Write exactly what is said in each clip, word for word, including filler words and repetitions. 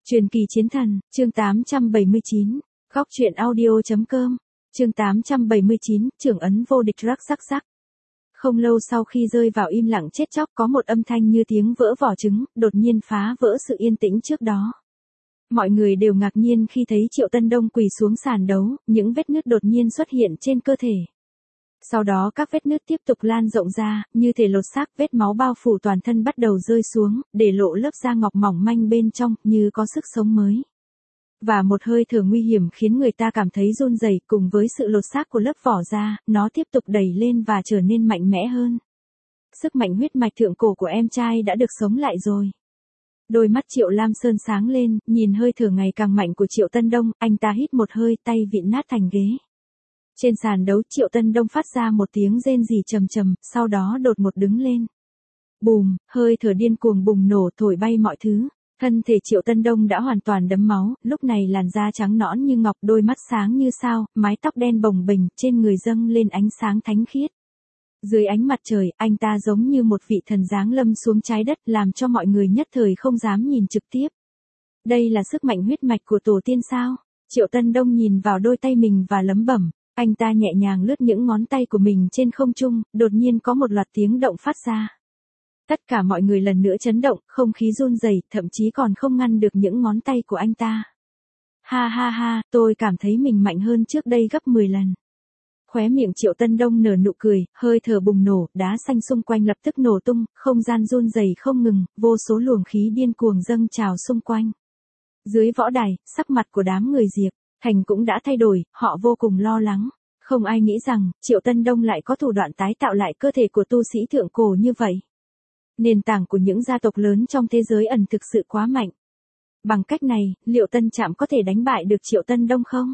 Truyền kỳ chiến thần, chương tám trăm bảy mươi chín, góc truyện audio.com, chương tám trăm bảy mươi chín, trưởng ấn vô địch rắc rắc rắc. Không lâu sau khi rơi vào im lặng chết chóc có một âm thanh như tiếng vỡ vỏ trứng, đột nhiên phá vỡ sự yên tĩnh trước đó. Mọi người đều ngạc nhiên khi thấy Triệu Tân Đông quỳ xuống sàn đấu, những vết nứt đột nhiên xuất hiện trên cơ thể. Sau đó các vết nứt tiếp tục lan rộng ra, như thể lột xác, vết máu bao phủ toàn thân bắt đầu rơi xuống, để lộ lớp da ngọc mỏng manh bên trong, như có sức sống mới. Và một hơi thở nguy hiểm khiến người ta cảm thấy run rẩy, cùng với sự lột xác của lớp vỏ da, nó tiếp tục đẩy lên và trở nên mạnh mẽ hơn. Sức mạnh huyết mạch thượng cổ của em trai đã được sống lại rồi. Đôi mắt Triệu Lam Sơn sáng lên, nhìn hơi thở ngày càng mạnh của Triệu Tân Đông, anh ta hít một hơi, tay vịn nát thành ghế. Trên sàn đấu Triệu Tân Đông phát ra một tiếng rên rỉ trầm trầm, sau đó đột ngột đứng lên. Bùm, hơi thở điên cuồng bùng nổ thổi bay mọi thứ. Thân thể Triệu Tân Đông đã hoàn toàn đẫm máu, lúc này làn da trắng nõn như ngọc, đôi mắt sáng như sao, mái tóc đen bồng bềnh, trên người dâng lên ánh sáng thánh khiết. Dưới ánh mặt trời, anh ta giống như một vị thần giáng lâm xuống trái đất, làm cho mọi người nhất thời không dám nhìn trực tiếp. Đây là sức mạnh huyết mạch của tổ tiên sao? Triệu Tân Đông nhìn vào đôi tay mình và lẩm bẩm. Anh ta nhẹ nhàng lướt những ngón tay của mình trên không trung, đột nhiên có một loạt tiếng động phát ra. Tất cả mọi người lần nữa chấn động, không khí run rẩy, thậm chí còn không ngăn được những ngón tay của anh ta. Ha ha ha, tôi cảm thấy mình mạnh hơn trước đây gấp mười lần. Khóe miệng Triệu Tân Đông nở nụ cười, hơi thở bùng nổ, đá xanh xung quanh lập tức nổ tung, không gian run rẩy không ngừng, vô số luồng khí điên cuồng dâng trào xung quanh. Dưới võ đài, sắc mặt của đám người Diệp Thành cũng đã thay đổi, họ vô cùng lo lắng. Không ai nghĩ rằng, Triệu Tân Đông lại có thủ đoạn tái tạo lại cơ thể của tu sĩ thượng cổ như vậy. Nền tảng của những gia tộc lớn trong thế giới ẩn thực sự quá mạnh. Bằng cách này, liệu Tân Trạm có thể đánh bại được Triệu Tân Đông không?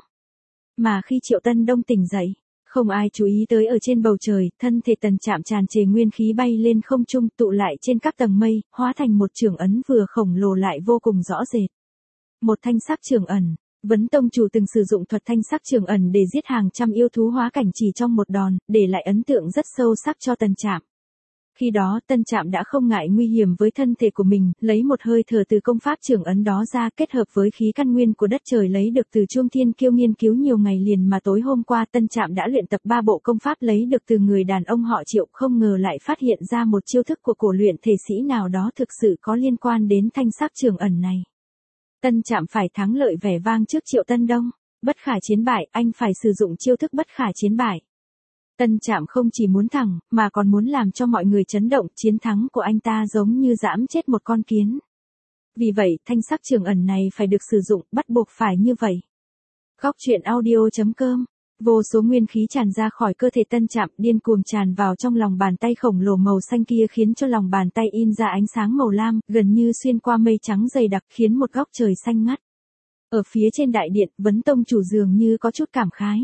Mà khi Triệu Tân Đông tỉnh dậy, không ai chú ý tới ở trên bầu trời, thân thể Tân Trạm tràn trề nguyên khí bay lên không trung, tụ lại trên các tầng mây, hóa thành một trường ấn vừa khổng lồ lại vô cùng rõ rệt. Một thanh sắc trường ẩn. Vấn Tông Chủ từng sử dụng thuật thanh sắc trường ẩn để giết hàng trăm yêu thú hóa cảnh chỉ trong một đòn, để lại ấn tượng rất sâu sắc cho Tân Trạm. Khi đó Tân Trạm đã không ngại nguy hiểm với thân thể của mình, lấy một hơi thở từ công pháp trường ấn đó ra, kết hợp với khí căn nguyên của đất trời lấy được từ Chuông Thiên Kiêu nghiên cứu nhiều ngày liền, mà tối hôm qua Tân Trạm đã luyện tập ba bộ công pháp lấy được từ người đàn ông họ Triệu, không ngờ lại phát hiện ra một chiêu thức của cổ luyện thể sĩ nào đó thực sự có liên quan đến thanh sắc trường ẩn này. Tân Trạm phải thắng lợi vẻ vang trước Triệu Tân Đông. Bất khả chiến bại, anh phải sử dụng chiêu thức bất khả chiến bại. Tân Trạm không chỉ muốn thắng, mà còn muốn làm cho mọi người chấn động, chiến thắng của anh ta giống như giẫm chết một con kiến. Vì vậy, thanh sắc trường ẩn này phải được sử dụng, bắt buộc phải như vậy. Góc truyện audio.com. Vô số nguyên khí tràn ra khỏi cơ thể Tân Trạm, điên cuồng tràn vào trong lòng bàn tay khổng lồ màu xanh kia, khiến cho lòng bàn tay in ra ánh sáng màu lam, gần như xuyên qua mây trắng dày đặc, khiến một góc trời xanh ngắt. Ở phía trên đại điện, Vấn Tông Chủ dường như có chút cảm khái.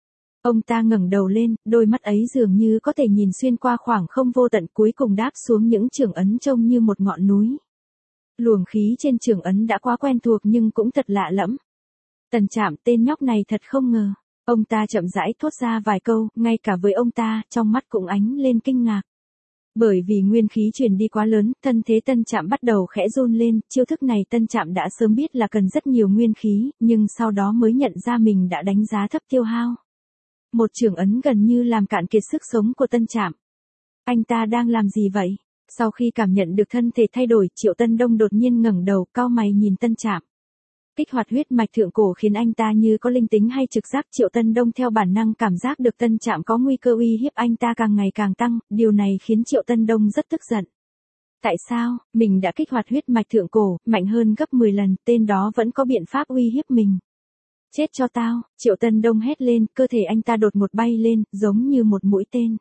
Ông ta ngẩng đầu lên, đôi mắt ấy dường như có thể nhìn xuyên qua khoảng không vô tận, cuối cùng đáp xuống những trường ấn trông như một ngọn núi. Luồng khí trên trường ấn đã quá quen thuộc nhưng cũng thật lạ lẫm. Tân Trạm, tên nhóc này thật không ngờ. Ông ta chậm rãi thốt ra vài câu, ngay cả với ông ta, trong mắt cũng ánh lên kinh ngạc. Bởi vì nguyên khí truyền đi quá lớn, thân thế Tân Trạm bắt đầu khẽ run lên, chiêu thức này Tân Trạm đã sớm biết là cần rất nhiều nguyên khí, nhưng sau đó mới nhận ra mình đã đánh giá thấp tiêu hao. Một trường ấn gần như làm cạn kiệt sức sống của Tân Trạm. Anh ta đang làm gì vậy? Sau khi cảm nhận được thân thể thay đổi, Triệu Tân Đông đột nhiên ngẩng đầu, cau mày nhìn Tân Trạm. Kích hoạt huyết mạch thượng cổ khiến anh ta như có linh tính hay trực giác. Triệu Tân Đông theo bản năng cảm giác được Tân Trạm có nguy cơ uy hiếp anh ta càng ngày càng tăng, điều này khiến Triệu Tân Đông rất tức giận. Tại sao, mình đã kích hoạt huyết mạch thượng cổ, mạnh hơn gấp mười lần, tên đó vẫn có biện pháp uy hiếp mình. Chết cho tao, Triệu Tân Đông hét lên, cơ thể anh ta đột ngột bay lên, giống như một mũi tên.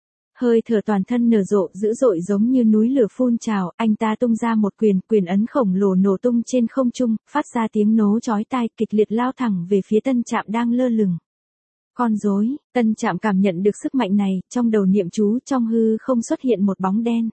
Hơi thở toàn thân nở rộ, dữ dội giống như núi lửa phun trào, anh ta tung ra một quyền, quyền ấn khổng lồ nổ tung trên không trung, phát ra tiếng nổ chói tai, kịch liệt lao thẳng về phía Tân Trạm đang lơ lửng. Con rối, Tân Trạm cảm nhận được sức mạnh này, trong đầu niệm chú, trong hư không xuất hiện một bóng đen.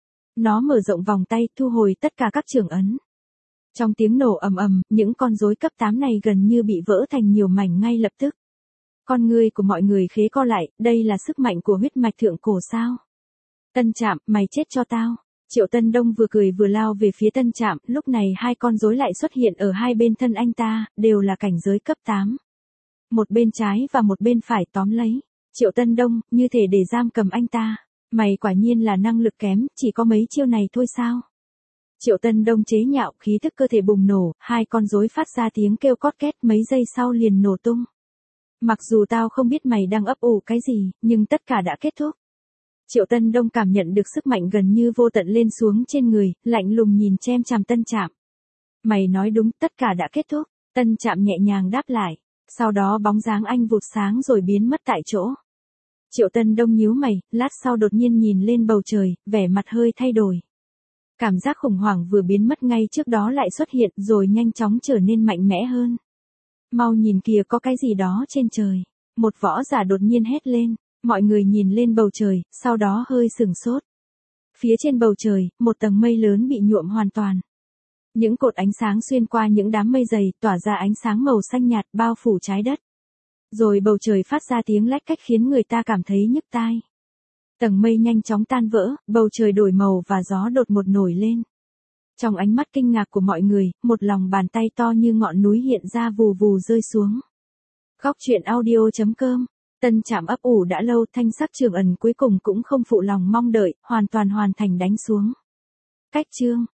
Nó mở rộng vòng tay, thu hồi tất cả các trường ấn. Trong tiếng nổ ầm ầm, những con rối cấp tám này gần như bị vỡ thành nhiều mảnh ngay lập tức. Con ngươi của mọi người khế co lại, đây là sức mạnh của huyết mạch thượng cổ sao? Tân Trạm, mày chết cho tao. Triệu Tân Đông vừa cười vừa lao về phía Tân Trạm, lúc này hai con rối lại xuất hiện ở hai bên thân anh ta, đều là cảnh giới cấp tám. Một bên trái và một bên phải tóm lấy. Triệu Tân Đông, như thể để giam cầm anh ta. Mày quả nhiên là năng lực kém, chỉ có mấy chiêu này thôi sao? Triệu Tân Đông chế nhạo, khí thức cơ thể bùng nổ, hai con rối phát ra tiếng kêu cót két, mấy giây sau liền nổ tung. Mặc dù tao không biết mày đang ấp ủ cái gì, nhưng tất cả đã kết thúc. Triệu Tân Đông cảm nhận được sức mạnh gần như vô tận lên xuống trên người, lạnh lùng nhìn chem chằm Tân Trạm. Mày nói đúng, tất cả đã kết thúc. Tân Trạm nhẹ nhàng đáp lại. Sau đó bóng dáng anh vụt sáng rồi biến mất tại chỗ. Triệu Tân Đông nhíu mày, lát sau đột nhiên nhìn lên bầu trời, vẻ mặt hơi thay đổi. Cảm giác khủng hoảng vừa biến mất ngay trước đó lại xuất hiện rồi nhanh chóng trở nên mạnh mẽ hơn. Mau nhìn kìa, có cái gì đó trên trời. Một võ giả đột nhiên hét lên. Mọi người nhìn lên bầu trời, sau đó hơi sửng sốt. Phía trên bầu trời, một tầng mây lớn bị nhuộm hoàn toàn. Những cột ánh sáng xuyên qua những đám mây dày, tỏa ra ánh sáng màu xanh nhạt bao phủ trái đất. Rồi bầu trời phát ra tiếng lách cách khiến người ta cảm thấy nhức tai. Tầng mây nhanh chóng tan vỡ, bầu trời đổi màu và gió đột ngột nổi lên. Trong ánh mắt kinh ngạc của mọi người, một lòng bàn tay to như ngọn núi hiện ra vù vù rơi xuống. Góc truyện audio chấm com. Tân Trạm ấp ủ đã lâu, thanh sắc Trường Ẩn cuối cùng cũng không phụ lòng mong đợi, hoàn toàn hoàn thành đánh xuống. Cách chương